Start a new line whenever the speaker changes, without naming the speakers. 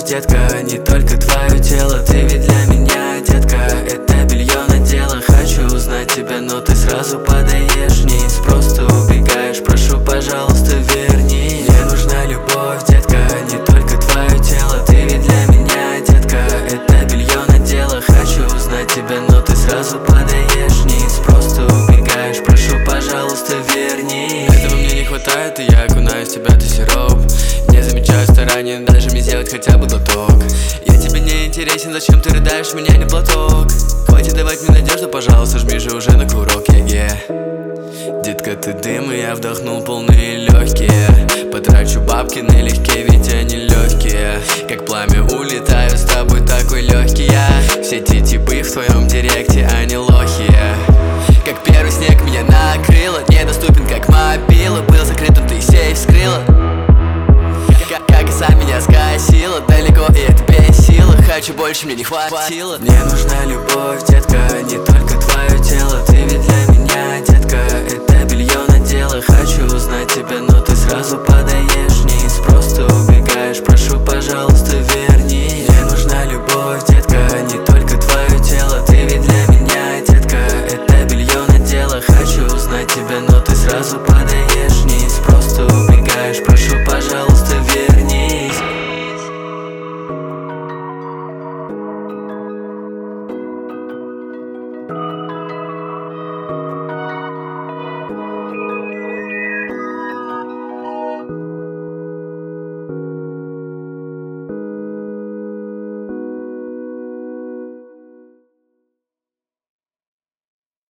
детка, не только твое тело. Ты ведь для меня, детка, это белье надела. Хочу узнать тебя, но ты сразу подаешь вниз. Просто убегаешь, прошу, пожалуйста, верни. Мне нужна любовь, детка, не только твое тело. Ты ведь для меня, детка, это белье надела. Хочу узнать тебя, но ты сразу подаешь вниз. Просто убегаешь, прошу, пожалуйста, верни.
Этого мне не хватает, и я окунаю в тебя, ты сироп. Не замечаю старания, даже мне сделать хотя бы глоток. Я тебе не интересен, зачем ты рыдаешь, меня не платок. Хватит давать мне надежду, пожалуйста, жми же уже на курок, Детка, ты дым, и я вдохнул полные легкие. Потрачу бабки налегке, ведь они легкие. Как пламя улетаю с тобой, такой легкий я. Все те типы в твоем директе, они лохи. Как первый снег меня накрыло, недоступен как мобила. Был закрытым, ты сейф вскрыла. Как и сам меня скосила, далеко, и это бесило. Хочу больше, мне не хватило.
Мне нужна любовь, детка, не только твое тело. Ты ведь для меня, детка, это белье надела. Хочу узнать тебя, но ты сразу подаешь